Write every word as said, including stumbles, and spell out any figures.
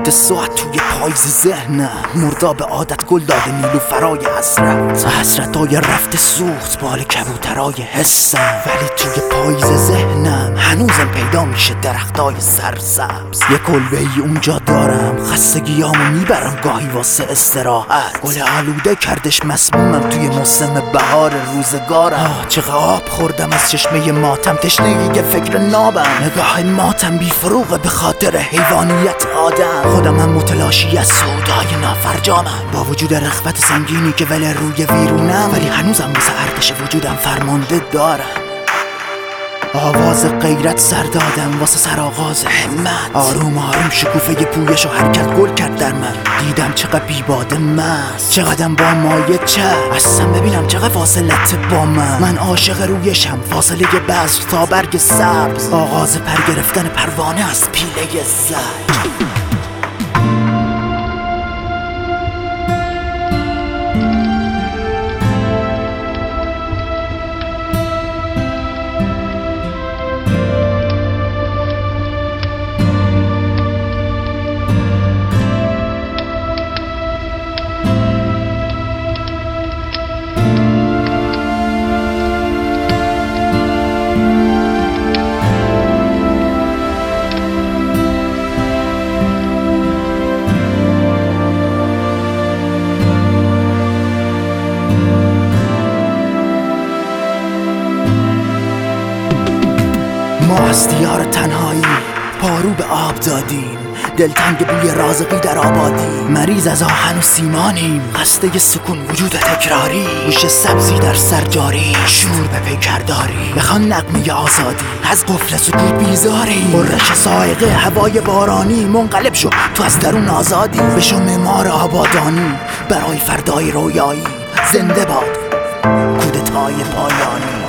بود ساعت توی پاییز ذهنم، مرداب عادت گل داده نیلوفرای حسرت، حسرتای رفته سوخت بال کبوترای حسم. ولی توی پاییز ذهنم هنوزم پیدا میشه درختای سرسبز. یه کلبه ای اونجا دارم، خستگیامو میبرم گاهی واسه استراحت. گل آلوده کردش مسمومم توی موسم بهار روزگارم. آه چقدر آب خوردم از چشمه ماتم، تشنگی فکر نابم. نگاه ماتم بی فروغه به خاطر حیوانیت آدم. خودم هم متلاشی از سودای نافرجامم، با وجود رغبت سنگینی که ولی روی ویرونم، ولی هنوزم واسه ارتش وجودم فرمانده دارم. آواز غیرت سر دادم واسه سرآغاز همت. آروم آروم شکوفه پویش و حرکت گل کرد در من. دیدم چقدر بیباده مست، چقدرم با مایه چه اصلا ببینم چقدر فاصلت با من. من عاشق رویشم، فاصله بذر تا برگ سبز. آغاز پر گرفتن پروانه از پیله زج. ما از دیار تنهایی پارو به آب دادیم، دلتنگ بوی رازقی در آبادی. مریض از آهن و سیمانیم، خسته سکون وجود تکراری. گوش سبزی در سرجاری، شور به پیکرداری. بخوان نغمه آزادی، از قفل سکوت بیزاری. قرش سائقه هوای بارانی، منقلب شو تو از درون آزادی. بشو معمار آبادانی برای فردای رویایی. زنده باد کودتای پایانی.